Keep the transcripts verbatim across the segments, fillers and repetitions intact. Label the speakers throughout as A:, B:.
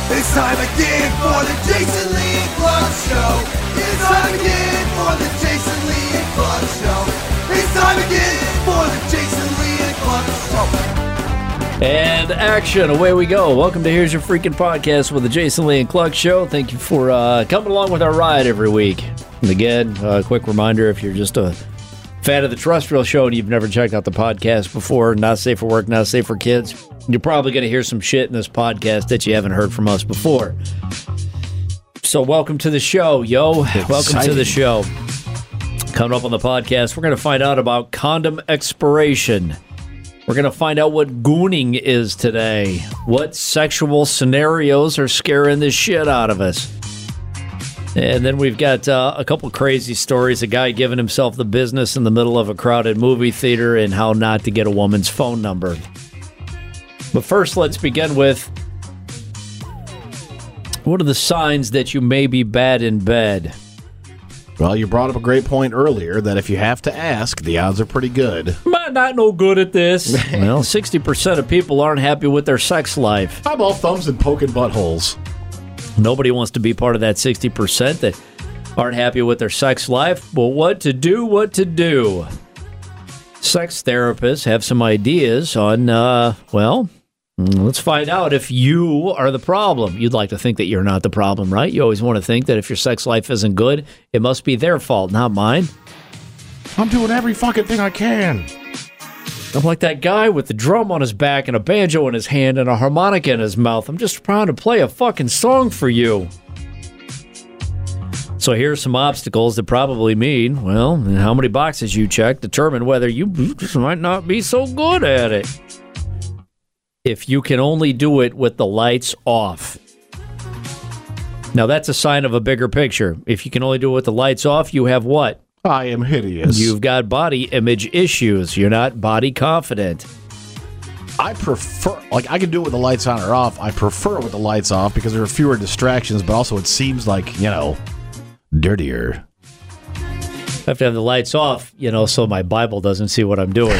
A: It's time again for the Jason Lee and Clark Show. It's time again for the Jason Lee and Clark Show. It's time again for the Jason Lee and Clark Show.
B: And action, away we go. Welcome to Here's Your Freaking Podcast with the Jason Lee and Clark Show. Thank you for uh, coming along with our ride every week. And again, a uh, quick reminder, if you're just a fan of the terrestrial show and you've never checked out the podcast before, Not Safe for Work, Not Safe for Kids, you're probably going to hear some shit in this podcast that you haven't heard from us before. So welcome to the show, yo. Exciting. Welcome to the show. Coming up on the podcast, we're going to find out about condom expiration. We're going to find out what gooning is today. What sexual scenarios are scaring the shit out of us. And then we've got uh, a couple crazy stories. A guy giving himself the business in the middle of a crowded movie theater and how not to get a woman's phone number. But first, let's begin with, what are the signs that you may be bad in bed?
C: Well, you brought up a great point earlier that if you have to ask, the odds are pretty good.
B: I'm not no good at this. Well, sixty percent of people aren't happy with their sex life.
C: I'm all thumbs and poking buttholes.
B: Nobody wants to be part of that sixty percent that aren't happy with their sex life. Well, what to do, what to do? Sex therapists have some ideas on, uh, well, let's find out if you are the problem. You'd like to think that you're not the problem, right? You always want to think that if your sex life isn't good, it must be their fault, not mine.
C: I'm doing every fucking thing I can.
B: I'm like that guy with the drum on his back and a banjo in his hand and a harmonica in his mouth. I'm just trying to play a fucking song for you. So here's some obstacles that probably mean, well, how many boxes you check determine whether you just might not be so good at it. If you can only do it with the lights off. Now that's a sign of a bigger picture. If you can only do it with the lights off, you have what?
C: I am hideous.
B: You've got body image issues. You're not body confident.
C: I prefer, like, I can do it with the lights on or off. I prefer it with the lights off because there are fewer distractions, but also it seems like, you know, dirtier.
B: I have to have the lights off, you know, so my Bible doesn't see what I'm doing.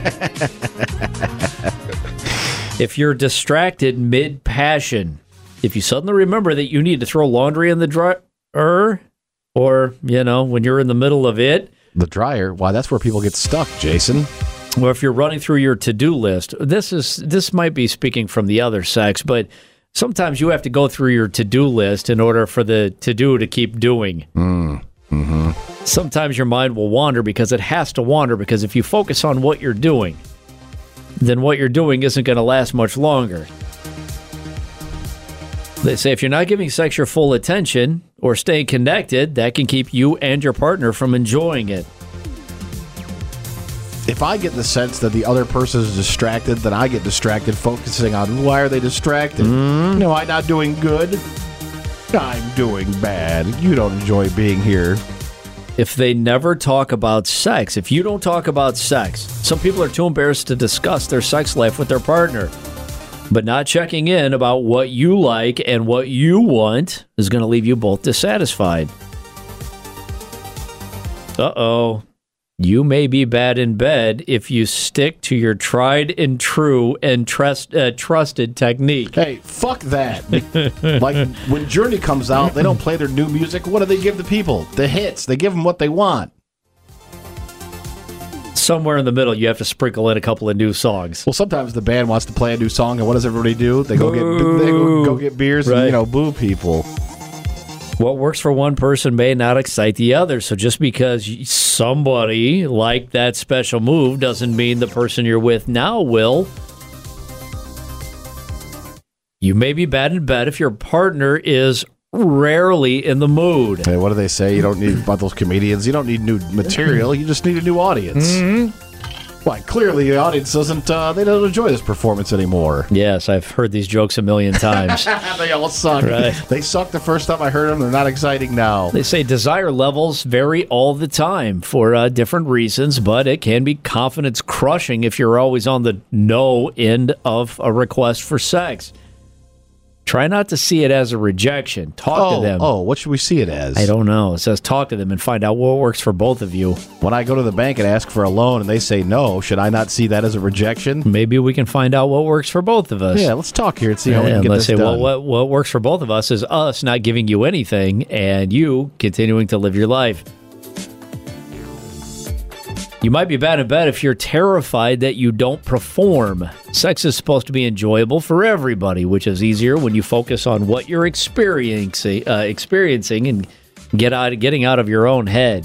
B: If you're distracted mid-passion, if you suddenly remember that you need to throw laundry in the dryer, or, you know, when you're in the middle of it.
C: The dryer? Why, that's where people get stuck, Jason.
B: Or if you're running through your to-do list. This is this might be speaking from the other sex, but sometimes you have to go through your to-do list in order for the to-do to keep doing.
C: Mm. Mm-hmm.
B: Sometimes your mind will wander because it has to wander, because if you focus on what you're doing, then what you're doing isn't going to last much longer. They say if you're not giving sex your full attention or staying connected, that can keep you and your partner from enjoying it.
C: If I get the sense that the other person is distracted, then I get distracted focusing on why are they distracted? Mm. No, I'm not doing good. I'm doing bad. You don't enjoy being here.
B: If they never talk about sex, if you don't talk about sex, some people are too embarrassed to discuss their sex life with their partner. But not checking in about what you like and what you want is going to leave you both dissatisfied. Uh-oh. You may be bad in bed if you stick to your tried and true and trust, uh, trusted technique.
C: Hey, fuck that. Like, when Journey comes out, they don't play their new music. What do they give the people? The hits. They give them what they want.
B: Somewhere in the middle, you have to sprinkle in a couple of new songs.
C: Well, sometimes the band wants to play a new song, and what does everybody do? They go boo. get they go, go get beers right. and, you know, boo people.
B: What works for one person may not excite the other, so just because somebody liked that special move doesn't mean the person you're with now will. You may be bad in bed if your partner is rarely in the mood.
C: Hey, what do they say? You don't need, about those comedians, you don't need new material, you just need a new audience.
B: Mm-hmm.
C: Why, clearly the audience doesn't, uh, they don't enjoy this performance anymore.
B: Yes, I've heard these jokes a million times.
C: They all suck. Right. They sucked the first time I heard them. They're not exciting now.
B: They say desire levels vary all the time for uh, different reasons, but it can be confidence crushing if you're always on the no end of a request for sex. Try not to see it as a rejection. Talk
C: Oh,
B: to them.
C: oh, what should we see it as?
B: I don't know. It says talk to them and find out what works for both of you.
C: When I go to the bank and ask for a loan and they say no, should I not see that as a rejection?
B: Maybe we can find out what works for both of us.
C: Yeah, let's talk here and see how we
B: And
C: can get
B: let's
C: this
B: say,
C: done.
B: well, what, what works for both of us is us not giving you anything and you continuing to live your life. You might be bad in bed if you're terrified that you don't perform. Sex is supposed to be enjoyable for everybody, which is easier when you focus on what you're experiencing, uh, experiencing and get out, getting out of your own head.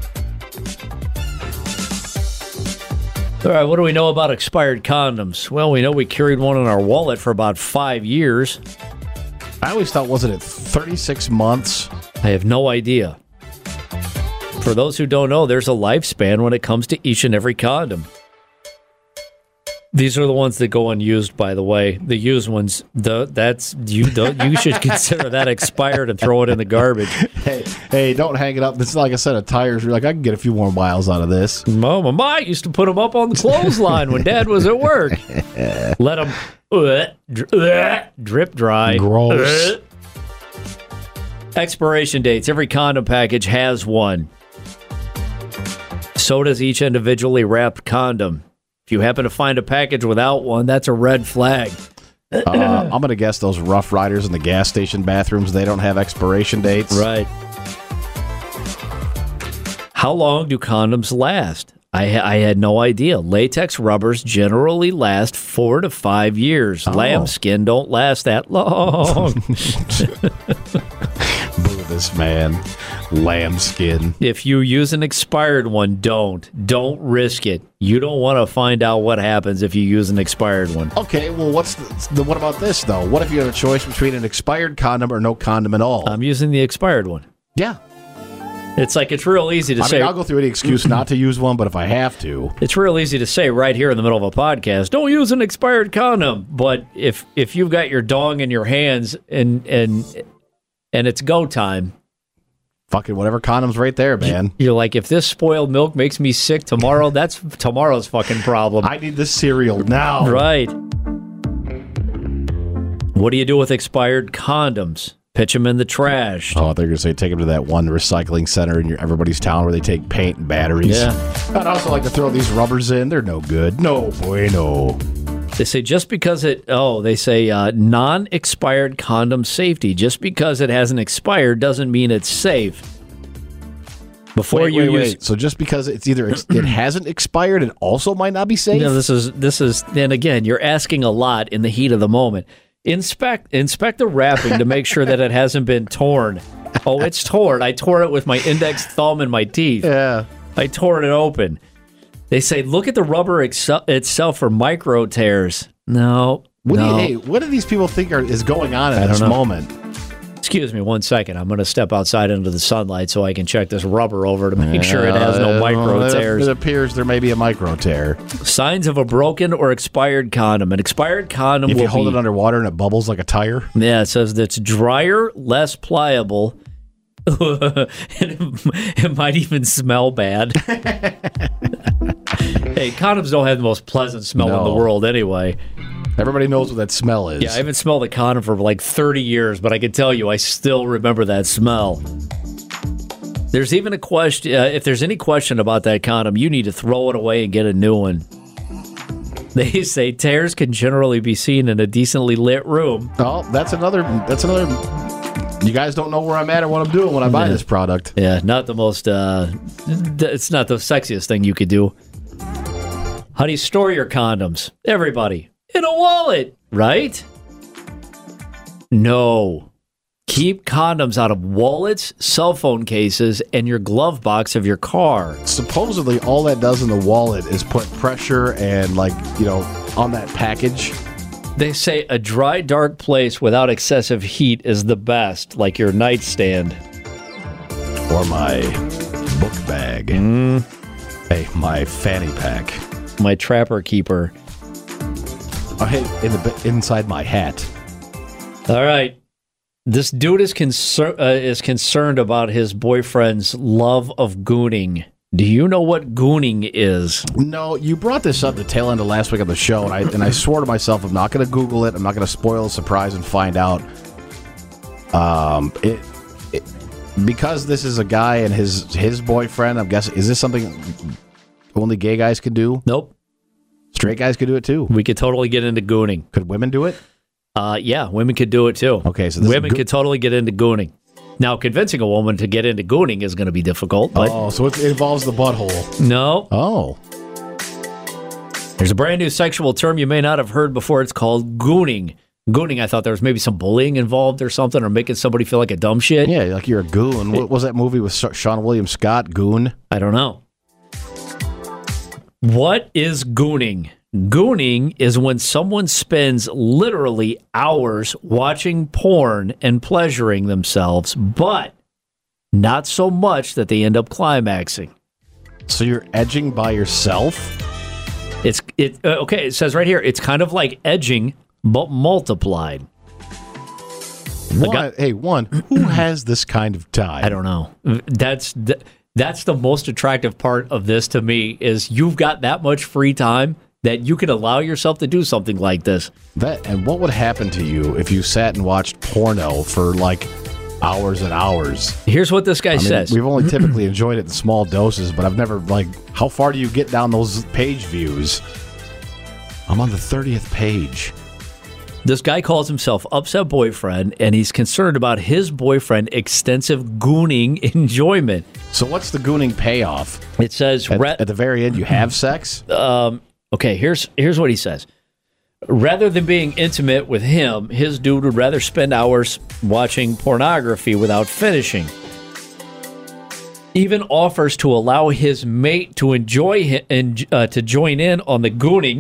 B: All right, what do we know about expired condoms? Well, we know we carried one in our wallet for about five years.
C: I always thought, wasn't it thirty-six months?
B: I have no idea. For those who don't know, there's a lifespan when it comes to each and every condom. These are the ones that go unused, by the way. The used ones, the, that's you. Don't, you should consider that expired and throw it in the garbage.
C: Hey, hey, don't hang it up. It's like a set of tires. You're like, I can get a few more miles out of this.
B: Mom, my mom used to put them up on the clothesline when Dad was at work. Let them uh, dri- uh, drip dry.
C: Gross.
B: Uh. Expiration dates. Every condom package has one. So does each individually wrapped condom. If you happen to find a package without one, that's a red flag.
C: Uh, I'm going to guess those Rough Riders in the gas station bathrooms, they don't have expiration dates.
B: Right. How long do condoms last? I, ha- I had no idea. Latex rubbers generally last four to five years.
C: Oh.
B: Lambskin don't last that long.
C: Boo this man. Lambskin.
B: If you use an expired one, don't. Don't risk it. You don't want to find out what happens if you use an expired one.
C: Okay, well, what's the, the, what about this, though? What if you have a choice between an expired condom or no condom at all?
B: I'm using the expired one.
C: yeah.
B: It's like it's real easy to
C: I
B: say.
C: mean, I'll go through any excuse not to use one, but if I have to.
B: It's real easy to say right here in the middle of a podcast, don't use an expired condom. But if if you've got your dong in your hands and and and it's go time,
C: Fucking whatever condom's right there, man.
B: you're like, if this spoiled milk makes me sick tomorrow, that's tomorrow's fucking problem.
C: I need this cereal now.
B: Right. What do you do with expired condoms? Pitch them in the trash.
C: Oh, they're going to say take them to that one recycling center in your everybody's town where they take paint and batteries.
B: Yeah.
C: I'd also like to throw these rubbers in. They're no good. No bueno.
B: They say just because it, oh, they say uh, non-expired condom safety. Just because it hasn't expired doesn't mean it's safe. Before
C: Wait,
B: you
C: wait,
B: use,
C: wait. So just because it's either ex- it hasn't expired, it also might not be safe?
B: you know, this is this is. And again, you're asking a lot in the heat of the moment. Inspect inspect the wrapping to make sure that it hasn't been torn. Oh, it's torn. I tore it with my index thumb and my teeth.
C: Yeah.
B: I tore it open. They say, look at the rubber ex- itself for micro tears. No.
C: What,
B: no.
C: do you, hey, what do these people think are, is going on at
B: I
C: this
B: don't know.
C: moment?
B: Excuse me one second. I'm going to step outside into the sunlight so I can check this rubber over to make sure it has no
C: Uh,
B: micro
C: it-
B: tears.
C: It appears there may be a micro tear.
B: Signs of a broken or expired condom. An expired condom
C: If
B: will
C: you hold
B: be,
C: it underwater and it bubbles like a tire.
B: yeah, it says that it's drier, less pliable, and it, it might even smell bad. Hey, condoms don't have the most pleasant smell in the
C: No.
B: world anyway.
C: Everybody knows what that smell is.
B: Yeah, I haven't smelled a condom for like thirty years, but I can tell you I still remember that smell. There's even a question, uh, if there's any question about that condom, you need to throw it away and get a new one. They say tears can generally be seen in a decently lit room.
C: Oh, that's another. That's another. You guys don't know where I'm at or what I'm doing when I buy
B: Yeah.
C: this product.
B: Yeah, not the most, uh, it's not the sexiest thing you could do. How do you store your condoms? Everybody. In a wallet, right? No. Keep condoms out of wallets, cell phone cases, and your glove box of your car.
C: Supposedly, all that does in the wallet is put pressure and, like, you know, on that package.
B: They say a dry, dark place without excessive heat is the best, like your nightstand.
C: Or my book bag.
B: Mm.
C: Hey, my fanny pack.
B: My trapper keeper.
C: Oh, hey, in the inside my hat.
B: All right. This dude is, concer- uh, is concerned about his boyfriend's love of gooning. Do you know what gooning is?
C: No, you brought this up the tail end of last week on the show, and I and I swore to myself I'm not going to Google it. I'm not going to spoil the surprise and find out. Um, it, it because this is a guy and his his boyfriend. I'm guessing, is this something only gay guys could do?
B: Nope.
C: Straight guys could do it too.
B: We could totally get into gooning.
C: Could women do it?
B: Uh, yeah, women could do it too.
C: Okay, so this
B: women
C: is go-
B: could totally get into gooning. Now, convincing a woman to get into gooning is going to be difficult. But
C: oh, so it involves the butthole.
B: No.
C: Oh.
B: There's a brand new sexual term you may not have heard before. It's called gooning. Gooning, I thought there was maybe some bullying involved or something, or making somebody feel like a dumb shit.
C: Yeah, like you're a goon. What was that movie with Sean William Scott, Goon?
B: I don't know. What is gooning? Gooning is when someone spends literally hours watching porn and pleasuring themselves, but not so much that they end up climaxing.
C: So you're edging by yourself?
B: It's it uh, okay, it says right here, it's kind of like edging, but multiplied.
C: One,
B: guy-
C: hey, one, who has this kind of time?
B: I don't know. That's th- that's the most attractive part of this to me is you've got that much free time that you can allow yourself to do something like this.
C: That, and what would happen to you if you sat and watched porno for like hours and hours?
B: Here's what this guy
C: I mean,
B: says.
C: we've only typically enjoyed it in small doses, but I've never, like, how far do you get down those page views? I'm on the thirtieth page.
B: This guy calls himself Upset Boyfriend, and he's concerned about his boyfriend extensive gooning enjoyment.
C: So what's the gooning payoff?
B: It says...
C: At,
B: Re-
C: at the very end, you have sex?
B: um, okay, here's here's what he says. Rather than being intimate with him, his dude would rather spend hours watching pornography without finishing. Even offers to allow his mate to enjoy hi- and uh, to join in on the gooning.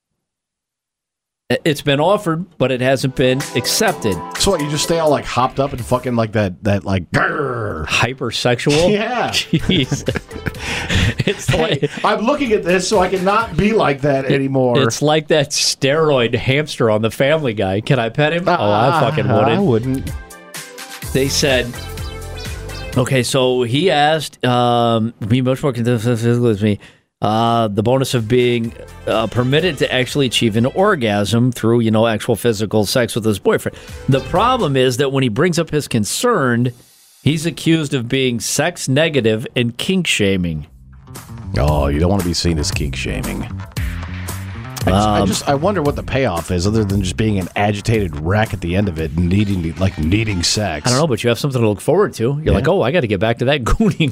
B: It's been offered, but it hasn't been accepted.
C: So what, you just stay all like hopped up and fucking like that, that like, grrr.
B: Hypersexual?
C: Yeah.
B: Jeez. It's
C: Hey,
B: like
C: I'm looking at this so I cannot be like that anymore.
B: it's like that steroid hamster on the Family Guy. Can I pet him? Oh, I fucking
C: I
B: wouldn't.
C: wouldn't.
B: They said, okay, so he asked, um, be much more consistent with me. Uh, the bonus of being uh, permitted to actually achieve an orgasm through, you know, actual physical sex with his boyfriend. The problem is that when he brings up his concern, he's accused of being sex negative and kink shaming.
C: Oh, you don't want to be seen as kink shaming. I just, I just, I wonder what the payoff is, other than just being an agitated wreck at the end of it, and needing, like, needing sex.
B: I don't know, but you have something to look forward to. You're
C: Yeah.
B: like, oh, I got to get back to that gooning.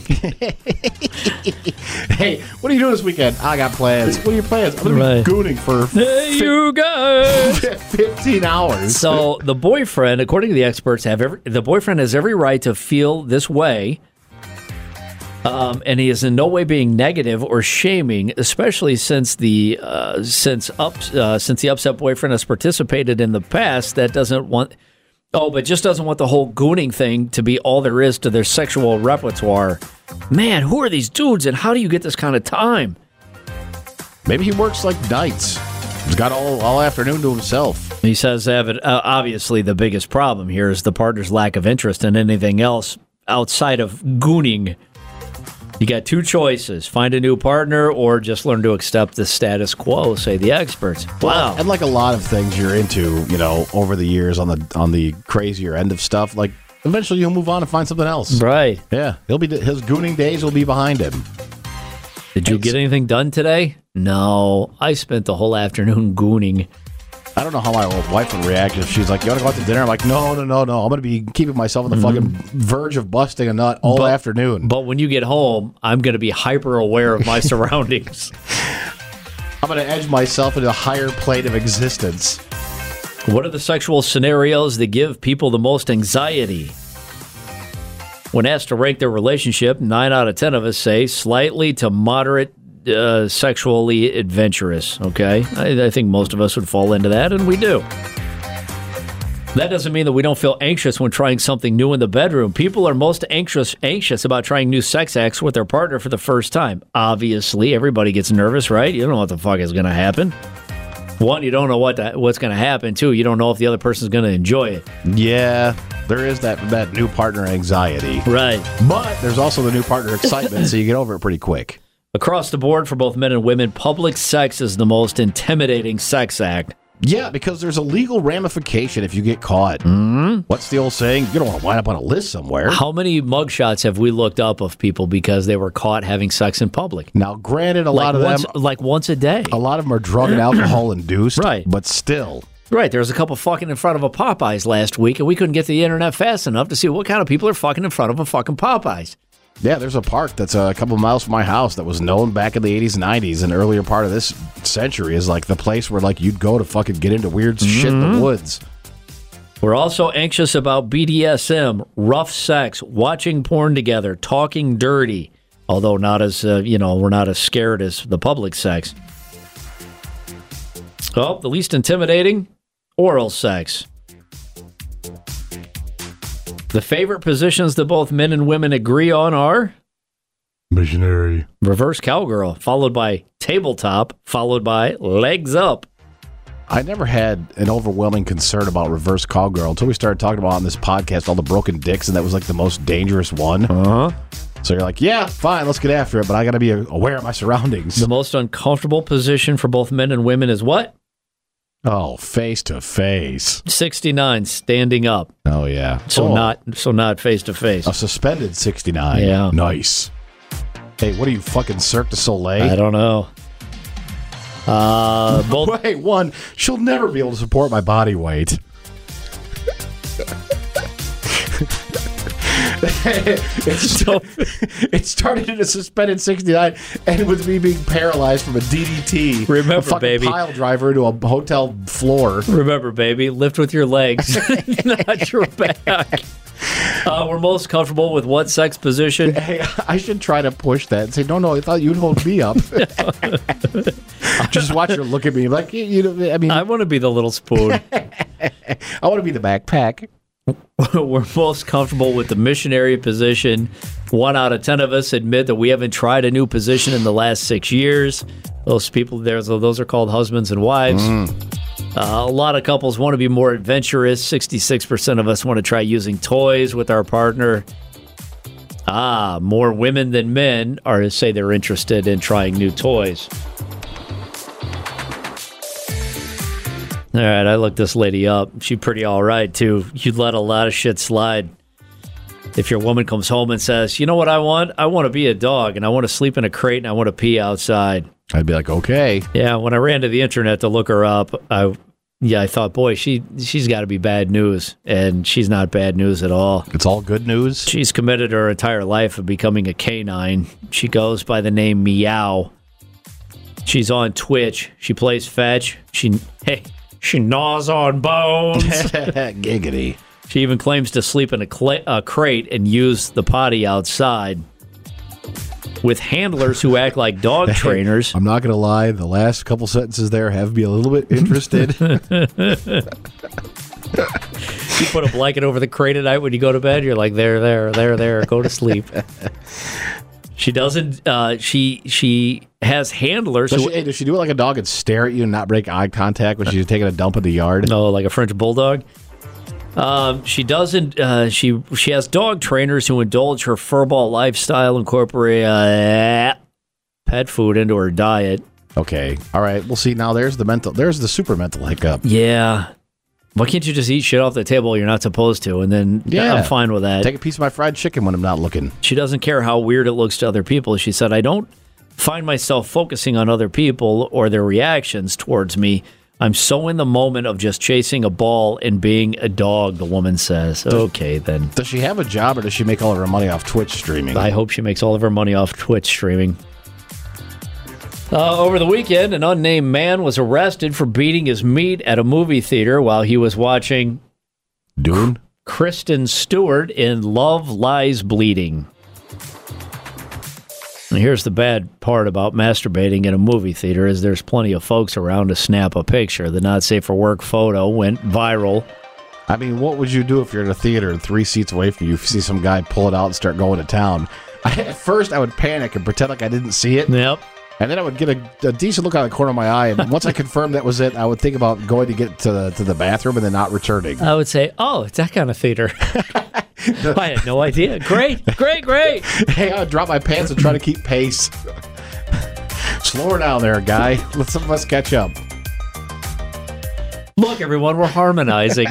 C: Hey, what are you doing this weekend? I got plans. What are your plans? I'm going
B: Right.
C: to be gooning for
B: Hey, you guys.
C: fifteen hours.
B: So the boyfriend, according to the experts, have every, the boyfriend has every right to feel this way, um, and he is in no way being negative or shaming, especially since the uh, since up uh, since the upset boyfriend has participated in the past. That doesn't want oh, but just doesn't want the whole gooning thing to be all there is to their sexual repertoire. Man, who are these dudes, and how do you get this kind of time?
C: Maybe he works like nights. He's got all, all afternoon to himself.
B: He says, uh, obviously, the biggest problem here is the partner's lack of interest in anything else outside of gooning. You got two choices: find a new partner, or just learn to accept the status quo, say the experts. Wow.
C: And like a lot of things you're into, you know, over the years on the on the crazier end of stuff, like eventually you'll move on and find something else.
B: Right.
C: Yeah, he'll be his gooning days will be behind him.
B: Did you get anything done today? No. I spent the whole afternoon gooning.
C: I don't know how my wife would react if she's like, "You want to go out to dinner?" I'm like, "No, no, no, no. I'm going to be keeping myself on the fucking verge of busting a nut all
B: But-
C: afternoon."
B: But when you get home, I'm going to be hyper aware of my surroundings.
C: I'm going to edge myself into a higher plane of existence.
B: What are the sexual scenarios that give people the most anxiety? When asked to rank their relationship, nine out of ten of us say slightly to moderate uh, sexually adventurous. Okay? I, I think most of us would fall into that, and we do. That doesn't mean that we don't feel anxious when trying something new in the bedroom. People are most anxious anxious about trying new sex acts with their partner for the first time. Obviously, everybody gets nervous, right? You don't know what the fuck is going to happen. One, you don't know what the, what's going to happen. Two, you don't know if the other person's going to enjoy it.
C: Yeah, there is that, that new partner anxiety.
B: Right.
C: But there's also the new partner excitement, so you get over it pretty quick.
B: Across the board for both men and women, public sex is the most intimidating sex act.
C: Yeah, because there's a legal ramification if you get caught. Mm-hmm. What's the old saying? You don't want to wind up on a list somewhere.
B: How many mugshots have we looked up of people because they were caught having sex in public?
C: Now, granted, a
B: like
C: lot of
B: once,
C: them...
B: Like once a day.
C: A lot of them are drug and alcohol induced.
B: Right.
C: But still...
B: Right, there was a couple fucking in front of a Popeyes last week, and we couldn't get the internet fast enough to see what kind of people are fucking in front of a fucking Popeyes.
C: Yeah, there's a park that's a couple miles from my house that was known back in the eighties and nineties and earlier part of this century as like the place where like you'd go to fucking get into weird mm-hmm. shit in the woods.
B: We're also anxious about B D S M, rough sex, watching porn together, talking dirty, although not as, uh, you know, we're not as scared as the public sex. Well, the least intimidating, oral sex. The favorite positions that both men and women agree on are
C: missionary,
B: reverse cowgirl, followed by tabletop, followed by legs up.
C: I never had an overwhelming concern about reverse cowgirl until we started talking about on this podcast all the broken dicks, and that was like the most dangerous one.
B: Uh-huh.
C: So you're like, yeah, fine, let's get after it, but I got to be aware of my surroundings.
B: The most uncomfortable position for both men and women is what?
C: Oh, face to face.
B: sixty-nine, standing up.
C: Oh yeah.
B: So
C: oh.
B: not so not face to face.
C: A suspended sixty-nine.
B: Yeah.
C: Nice. Hey, what are you, fucking Cirque du Soleil?
B: I don't know. Uh, both.
C: Wait, one, she'll never be able to support my body weight. it, st- it started in a suspended sixty-nine and with me being paralyzed from a D D T.
B: Remember,
C: a fucking
B: baby.
C: pile driver into a hotel floor.
B: Remember, baby, lift with your legs, not your back. Uh, we're most comfortable with what sex position?
C: Hey, I should try to push that and say, no, no, I thought you'd hold me up. Just watch her look at me like, you know, I mean.
B: I want to be the little spoon.
C: I want to be the backpack.
B: We're most comfortable with the missionary position. One out of ten of us admit that we haven't tried a new position in the last six years. Those people there, so those are called husbands and wives. Mm. Uh, a lot of couples want to be more adventurous. sixty-six percent of us want to try using toys with our partner. Ah, more women than men are to say they're interested in trying new toys. All right, I looked this lady up. She's pretty all right, too. You'd let a lot of shit slide. If your woman comes home and says, you know what I want? I want to be a dog, and I want to sleep in a crate, and I want to pee outside.
C: I'd be like, okay.
B: Yeah, when I ran to the internet to look her up, I yeah, I thought, boy, she, she's got to be bad news, and she's not bad news at all.
C: It's all good news?
B: She's committed her entire life of becoming a canine. She goes by the name Meow. She's on Twitch. She plays fetch. She, hey... She gnaws on bones.
C: Giggity.
B: She even claims to sleep in a, cl- a crate and use the potty outside. With handlers who act like dog hey, trainers.
C: I'm not going to lie. The last couple sentences there have me a little bit interested.
B: You put a blanket over the crate at night when you go to bed. You're like, there, there, there, there. Go to sleep. She doesn't, uh, she she has handlers.
C: Does
B: who,
C: she, hey, does she do it like a dog and stare at you and not break eye contact when she's taking a dump in the yard?
B: No, like a French bulldog. Um, she doesn't, uh, she she has dog trainers who indulge her furball lifestyle, incorporate uh, pet food into her diet.
C: Okay, all right, we'll see. Now there's the mental, there's the super mental hiccup.
B: Yeah. Why can't you just eat shit off the table you're not supposed to? And then yeah, I'm fine with that.
C: Take a piece of my fried chicken when I'm not looking.
B: She doesn't care how weird it looks to other people. She said, I don't find myself focusing on other people or their reactions towards me. I'm so in the moment of just chasing a ball and being a dog, the woman says. Okay, then.
C: Does she have a job or does she make all of her money off Twitch streaming?
B: I hope she makes all of her money off Twitch streaming. Uh, over the weekend, an unnamed man was arrested for beating his meat at a movie theater while he was watching
C: Dune?
B: Kristen Stewart in Love Lies Bleeding. And here's the bad part about masturbating in a movie theater is there's plenty of folks around to snap a picture. The not safe for work photo went viral.
C: I mean, what would you do if you're in a theater and three seats away from you, you see some guy pull it out and start going to town? I, at first, I would panic and pretend like I didn't see it.
B: Yep.
C: And then I would get a, a decent look out of the corner of my eye, and once I confirmed that was it, I would think about going to get to the, to the bathroom and then not returning.
B: I would say, oh, it's that kind of theater. I had no idea. Great, great, great.
C: Hey, I would drop my pants and try to keep pace. Slow her down there, guy. Let some of us catch up.
B: Look, everyone, we're harmonizing.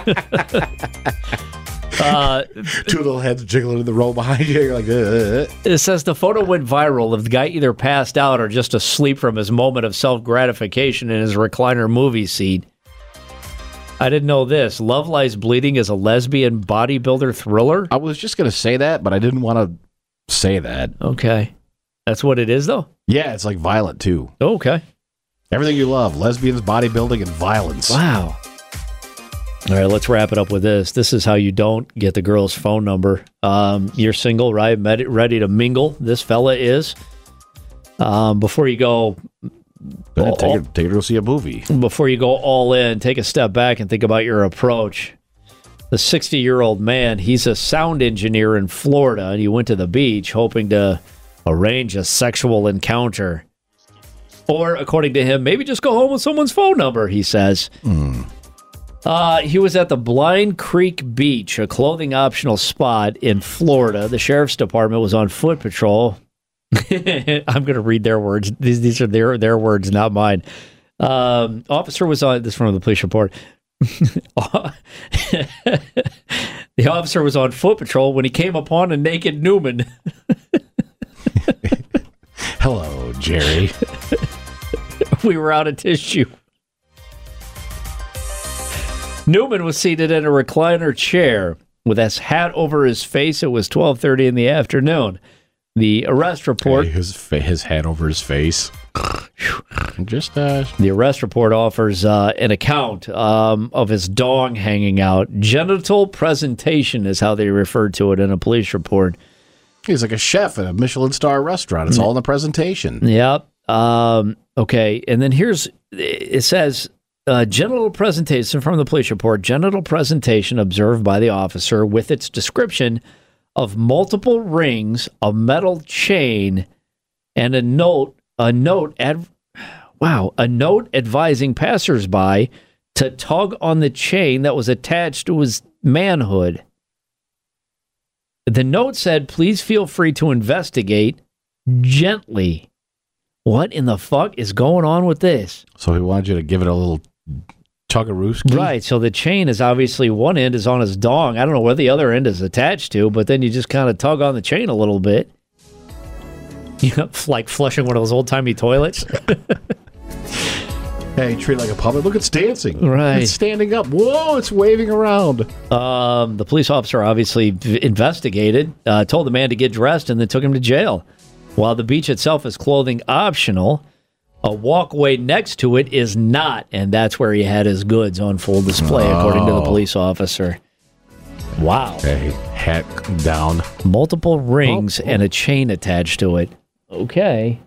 B: uh,
C: Two little heads jiggling in the row behind you. You're like, ugh.
B: It says the photo went viral of the guy either passed out or just asleep from his moment of self-gratification in his recliner movie seat. I didn't know this. Love Lies Bleeding is a lesbian bodybuilder thriller?
C: I was just going to say that, but I didn't want to say that.
B: Okay. That's what it is, though?
C: Yeah, it's like violent, too.
B: Okay.
C: Everything you love. Lesbians, bodybuilding, and violence.
B: Wow. All right, let's wrap it up with this. This is how you don't get the girl's phone number. Um, you're single, right? Med- ready to mingle. This fella is. Um, before you go...
C: Yeah, take, her, take her to go see a movie.
B: Before you go all in, take a step back and think about your approach. The sixty-year-old man, he's a sound engineer in Florida, and he went to the beach hoping to arrange a sexual encounter. Or, according to him, maybe just go home with someone's phone number, he says.
C: Mm.
B: Uh, he was at the Blind Creek Beach, a clothing-optional spot in Florida. The sheriff's department was on foot patrol. I'm going to read their words. These these are their their words, not mine. Um, officer was on, this is from the police report. The officer was on foot patrol when he came upon a naked Newman.
C: Hello, Jerry.
B: We were out of tissue. Newman was seated in a recliner chair with his hat over his face. It was twelve thirty in the afternoon. The arrest report...
C: Okay, his, fa- his hat over his face. Just, uh...
B: The arrest report offers uh, an account um, of his dong hanging out. Genital presentation is how they referred to it in a police report.
C: He's like a chef at a Michelin star restaurant. It's all in the presentation.
B: Yep. Um, okay, and then here's... It says... Uh, genital presentation from the police report. Genital presentation observed by the officer with its description of multiple rings, a metal chain, and a note, a note, ad, wow, a note advising passersby to tug on the chain that was attached to his manhood. The note said, please feel free to investigate gently. What in the fuck is going on with this?
C: So he wanted you to give it a little tug-a-rooski?
B: Right, so the chain is obviously, one end is on his dong. I don't know where the other end is attached to, but then you just kind of tug on the chain a little bit. You know, like flushing one of those old-timey toilets.
C: Hey, treat it like a puppet. Look, it's dancing.
B: Right.
C: It's standing up. Whoa, it's waving around.
B: Um, the police officer obviously v- investigated, uh, told the man to get dressed, and then took him to jail. While the beach itself is clothing optional, a walkway next to it is not, and that's where he had his goods on full display, oh. according to the police officer. Wow.
C: Okay, hat down.
B: Multiple rings oh, oh. and a chain attached to it. Okay.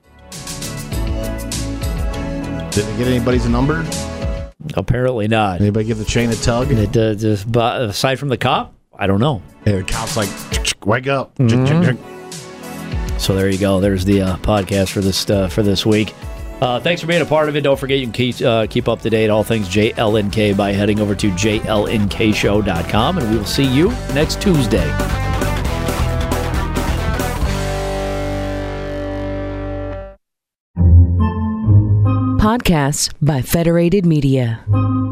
C: Did it get anybody's number?
B: Apparently not.
C: Anybody give the chain a tug?
B: It, uh, just, uh, aside from the cop, I don't know.
C: Yeah, the cop's like, wake up.
B: Mm-hmm. So there you go. There's the uh, podcast for this uh, for this week. Uh, thanks for being a part of it. Don't forget you can keep, uh, keep up to date all things J L N K by heading over to J L N K show dot com, and we will see you next Tuesday.
D: Podcasts by Federated Media.